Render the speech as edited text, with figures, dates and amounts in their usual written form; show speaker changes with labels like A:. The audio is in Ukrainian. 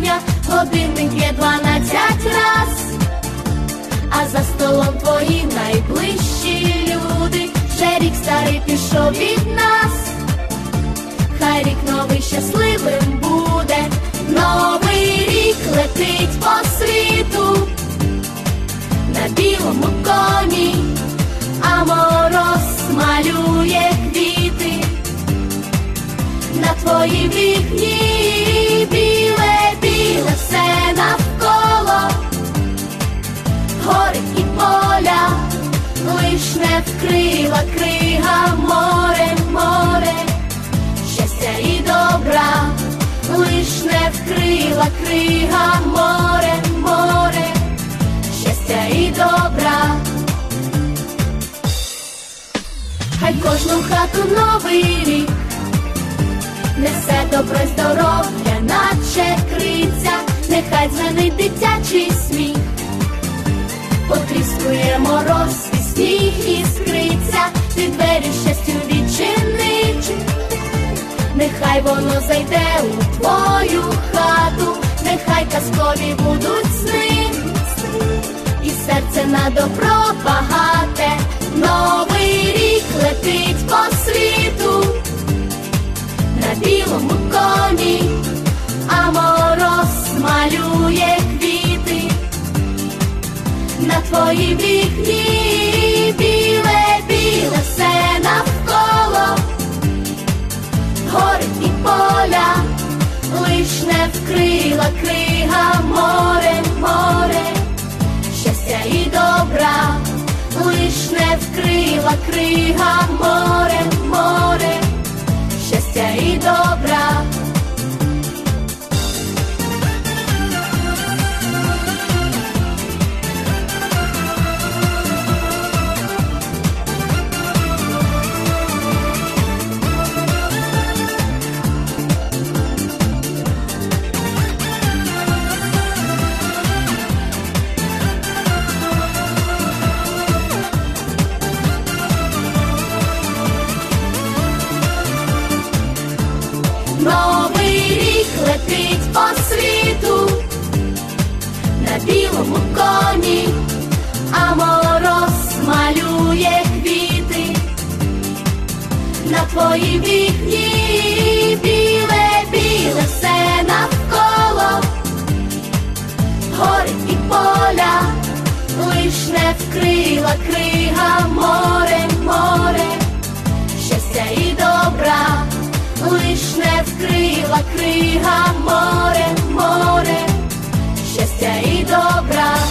A: прощання, годинник є 12 раз, а за столом твої найближчі люди. Вже рік старий пішов від нас, хай рік новий щасливим буде. Новий рік летить по світу на білому коні, а мороз малює квіти на твоїй вікні. Біле, біле все навколо, гори і поля, лиш не вкрила крига море, море щастя і добра. Лиш не вкрила крига море, море щастя і добра. Хай кожну хату новий рік несе добро й здоров'я, наче криця. Нехай дзвенить дитячий сміх, потріскує мороз і сніг іскриться. Ти двері щастю відчинить, нехай воно зайде у твою хату. Нехай казкові будуть сни, і серце на добро багате. Новий рік летить по світу на білому коні, а мороз малює квіти на твоїй вікні. Біле, біле все навколо, гори і поля, лиш не вкрила крига море, море щастя і добра. Лиш не вкрила крига море, море щастя і добра. Новий рік летить по світу на білому коні, а мороз малює квіти на твоїй вікні. Біле, біле все навколо, гори і поля, лиш не вкрила крига море, море щастя і добра. Лиш не вкрила крига море, море щастя і добра.